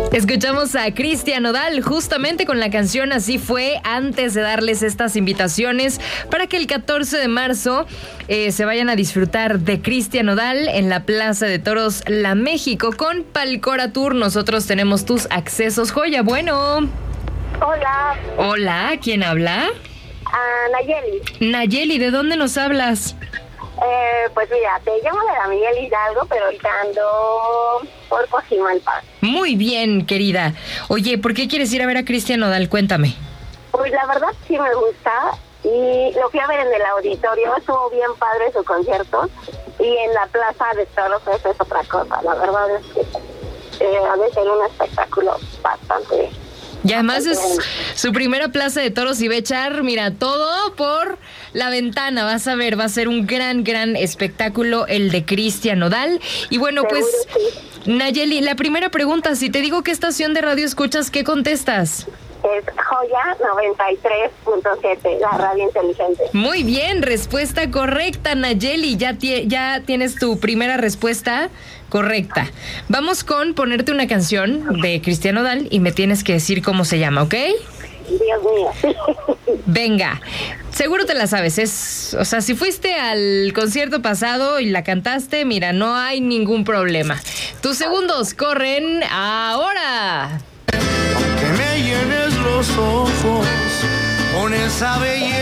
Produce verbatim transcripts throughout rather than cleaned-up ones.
Escuchamos a Cristian Nodal justamente con la canción Así Fue, antes de darles estas invitaciones para que el catorce de marzo eh, se vayan a disfrutar de Cristian Nodal en la Plaza de Toros La México con Palcora Tour. Nosotros tenemos tus accesos, joya. Bueno. Hola. Hola, ¿quién habla? Uh, Nayeli. Nayeli, ¿de dónde nos hablas? Eh, pues mira, te llamo de la Miguel Hidalgo, pero ahorita ando por Coajimalpa. Muy bien, querida. Oye, ¿por qué quieres ir a ver a Cristian Nodal? Cuéntame. Pues la verdad sí me gusta y lo fui a ver en el auditorio, estuvo bien padre su concierto y en la Plaza de Toros pues, es otra cosa. La verdad es que eh, ha de ser un espectáculo bastante... Y además es su primera Plaza de Toros y va a echar, mira, todo por la ventana. Vas a ver, va a ser un gran, gran espectáculo el de Cristian Nodal. Y bueno, pues, Nayeli, la primera pregunta, si te digo qué estación de radio escuchas, ¿qué contestas? Es Joya noventa y tres punto siete, la radio inteligente. Muy bien, respuesta correcta, Nayeli. Ya, tie- ya tienes tu primera respuesta correcta. Vamos con ponerte una canción de Cristian Nodal y me tienes que decir cómo se llama, ¿ok? Dios mío. Venga, seguro te la sabes. Es, o sea, si fuiste al concierto pasado y la cantaste, mira, no hay ningún problema. Tus segundos corren ahora. Que me llenes los ojos con esa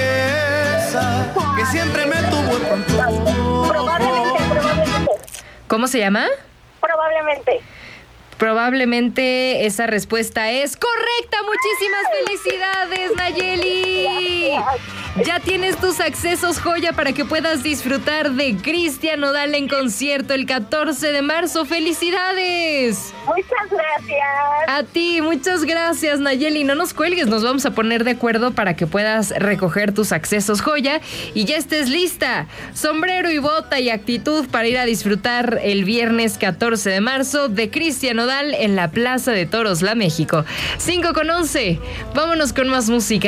belleza que siempre me tuvo en control. Probablemente, probablemente. ¿Cómo se llama? Probablemente. Probablemente esa respuesta es correcta. Muchísimas felicidades, Nayeli. Ya tienes tus accesos, joya, para que puedas disfrutar de Cristian Nodal en concierto el catorce de marzo. ¡Felicidades! Muchas gracias. A ti, muchas gracias, Nayeli. No nos cuelgues, nos vamos a poner de acuerdo para que puedas recoger tus accesos, joya, y ya estés lista. Sombrero y bota y actitud para ir a disfrutar el viernes catorce de marzo de Cristian Nodal en la Plaza de Toros La México. cinco con once. Vámonos con más música.